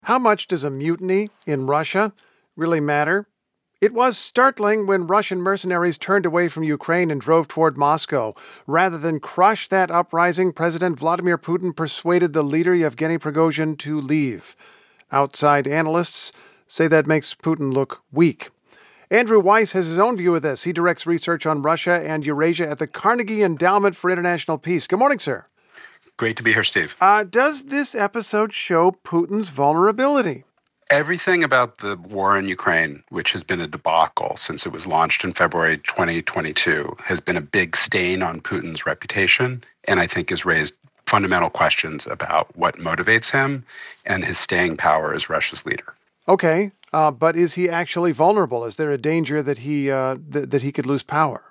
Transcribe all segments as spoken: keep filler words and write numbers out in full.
How much does a mutiny in Russia really matter? It was startling when Russian mercenaries turned away from Ukraine and drove toward Moscow. Rather than crush that uprising, President Vladimir Putin persuaded the leader Yevgeny Prigozhin to leave. Outside analysts say that makes Putin look weak. Andrew Weiss has his own view of this. He directs research on Russia and Eurasia at the Carnegie Endowment for International Peace. Good morning, sir. Great to be here, Steve. Uh, does this episode show Putin's vulnerability? Everything about the war in Ukraine, which has been a debacle since it was launched in February twenty twenty-two, has been a big stain on Putin's reputation, and I think has raised fundamental questions about what motivates him and his staying power as Russia's leader. Okay, uh, but is he actually vulnerable? Is there a danger that he uh, th- that he could lose power?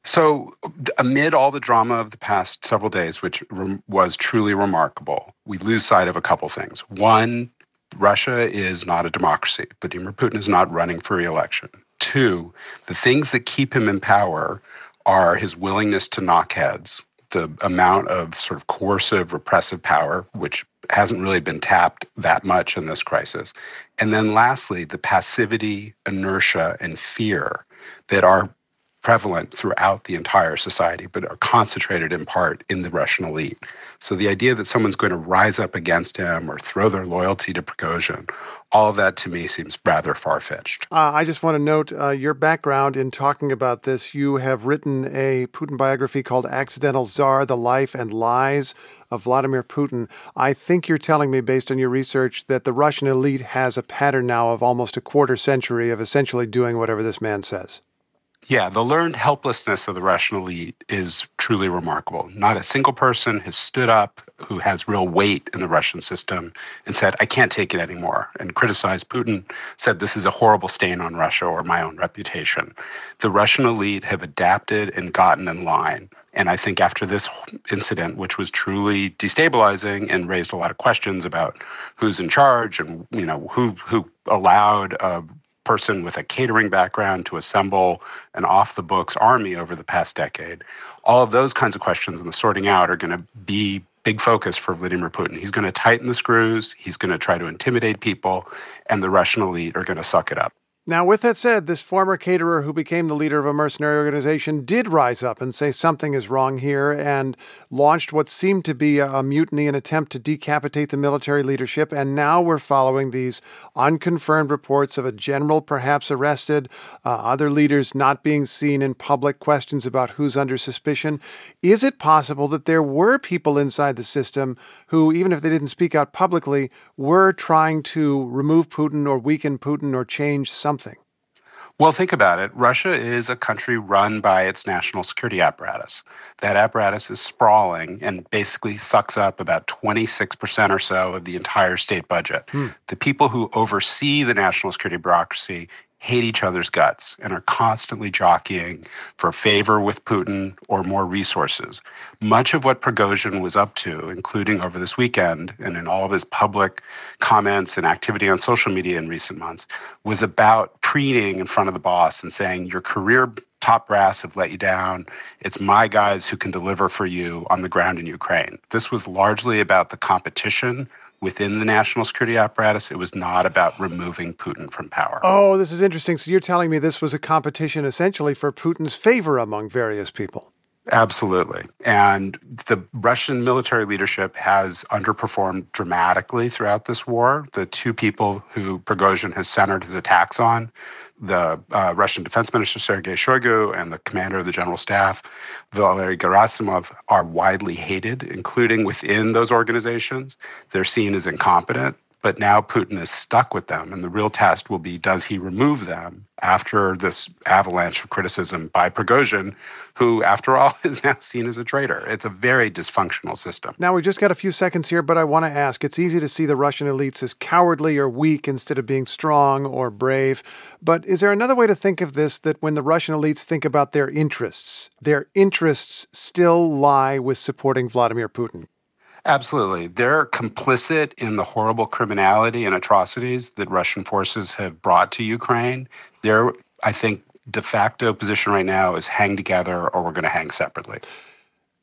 So amid all the drama of the past several days, which re- was truly remarkable, we lose sight of a couple things. One, Russia is not a democracy. Vladimir Putin is not running for re-election. Two, the things that keep him in power are his willingness to knock heads, the amount of sort of coercive, repressive power, which hasn't really been tapped that much in this crisis. And then lastly, the passivity, inertia, and fear that are prevalent throughout the entire society, but are concentrated in part in the Russian elite. So the idea that someone's going to rise up against him or throw their loyalty to Prigozhin, all of that to me seems rather far-fetched. Uh, I just want to note uh, your background in talking about this. You have written a Putin biography called Accidental Tsar, The Life and Lies of Vladimir Putin. I think you're telling me, based on your research, that the Russian elite has a pattern now of almost a quarter century of essentially doing whatever this man says. Yeah, the learned helplessness of the Russian elite is truly remarkable. Not a single person has stood up who has real weight in the Russian system and said, I can't take it anymore, and criticized Putin, said this is a horrible stain on Russia or my own reputation. The Russian elite have adapted and gotten in line. And I think after this incident, which was truly destabilizing and raised a lot of questions about who's in charge and, you know, who who allowed a person with a catering background to assemble an off-the-books army over the past decade, all of those kinds of questions and the sorting out are going to be big focus for Vladimir Putin. He's going to tighten the screws, he's going to try to intimidate people, and the Russian elite are going to suck it up. Now, with that said, this former caterer who became the leader of a mercenary organization did rise up and say something is wrong here and launched what seemed to be a, a mutiny, an attempt to decapitate the military leadership. And now we're following these unconfirmed reports of a general perhaps arrested, uh, other leaders not being seen in public, questions about who's under suspicion. Is it possible that there were people inside the system who, even if they didn't speak out publicly, were trying to remove Putin or weaken Putin or change something? Well, think about it. Russia is a country run by its national security apparatus. That apparatus is sprawling and basically sucks up about twenty-six percent or so of the entire state budget. Hmm. The people who oversee the national security bureaucracy hate each other's guts and are constantly jockeying for favor with Putin or more resources. Much of what Prigozhin was up to, including over this weekend and in all of his public comments and activity on social media in recent months, was about preening in front of the boss and saying, your career top brass have let you down. It's my guys who can deliver for you on the ground in Ukraine. This was largely about the competition within the national security apparatus. It was not about removing Putin from power. Oh, this is interesting. So you're telling me this was a competition essentially for Putin's favor among various people. Absolutely. And the Russian military leadership has underperformed dramatically throughout this war. The two people who Prigozhin has centered his attacks on, the uh, Russian Defense Minister Sergei Shoigu and the commander of the General Staff, Valery Gerasimov, are widely hated, including within those organizations. They're seen as incompetent. But now Putin is stuck with them, and the real test will be, does he remove them after this avalanche of criticism by Prigozhin, who, after all, is now seen as a traitor? It's a very dysfunctional system. Now, we just got a few seconds here, but I want to ask, it's easy to see the Russian elites as cowardly or weak instead of being strong or brave. But is there another way to think of this, that when the Russian elites think about their interests, their interests still lie with supporting Vladimir Putin? Absolutely. They're complicit in the horrible criminality and atrocities that Russian forces have brought to Ukraine. Their, I think, de facto position right now is hang together or we're going to hang separately.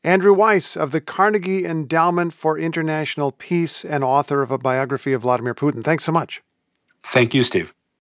Andrew Weiss of the Carnegie Endowment for International Peace and author of a biography of Vladimir Putin. Thanks so much. Thank you, Steve.